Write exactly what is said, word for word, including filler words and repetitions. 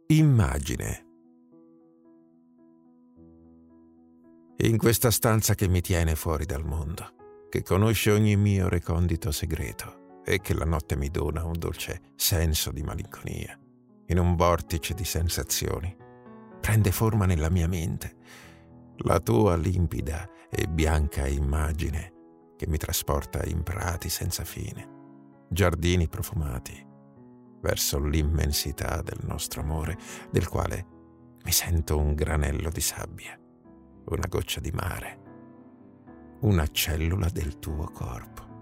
Immagine. In questa stanza che mi tiene fuori dal mondo, che conosce ogni mio recondito segreto e che la notte mi dona un dolce senso di malinconia, in un vortice di sensazioni, prende forma nella mia mente la tua limpida e bianca immagine che mi trasporta in prati senza fine, giardini profumati, verso l'immensità del nostro amore, del quale mi sento un granello di sabbia, una goccia di mare, una cellula del tuo corpo.